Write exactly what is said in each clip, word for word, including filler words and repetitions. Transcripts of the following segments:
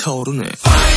불타오르네.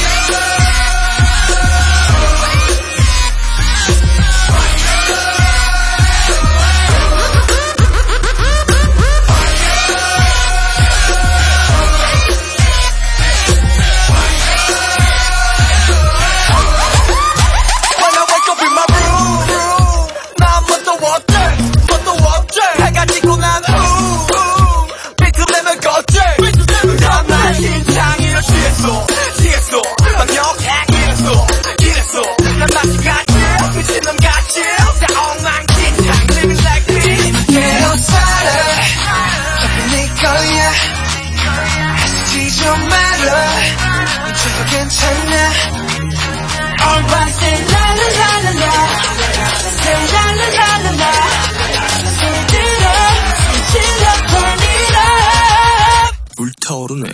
괜찮아. Alright, say la la la la la, say la la la la la, switch it up, switch it up, turn it up. 불타오르네.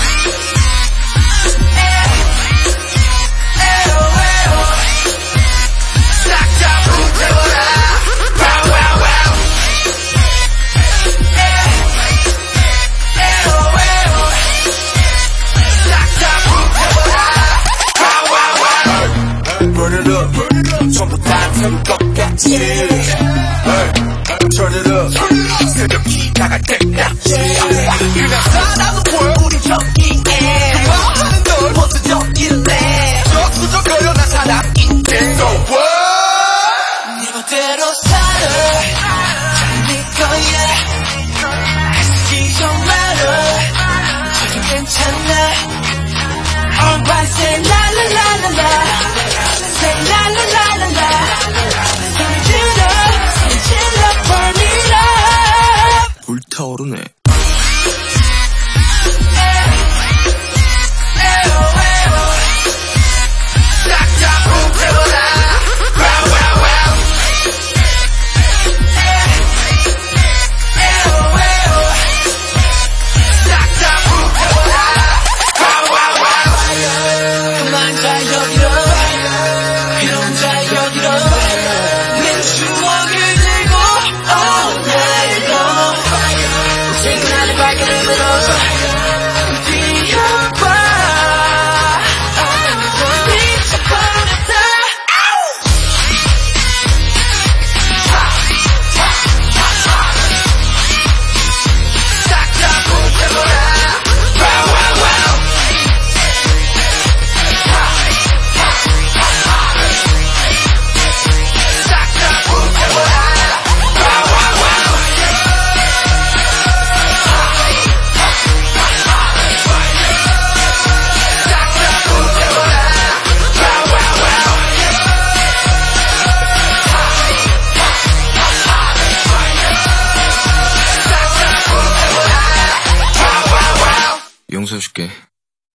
전부 다 될 것 같지. Hey, turn it up. 새벽이 다갈 때까지. 그냥 살아도 보여 우리 저기에. 그만하는 널 버텨줬길래. 저투적거려 난 사람인데. So what? 네 멋대로 살아. 네 거야. 애쓰지 좀 말아. 지금 괜찮아. Alright, say la la la la la. Say la la la la la. Switch it up, switch it up, burn it up. 불타오르네. 용서해줄게.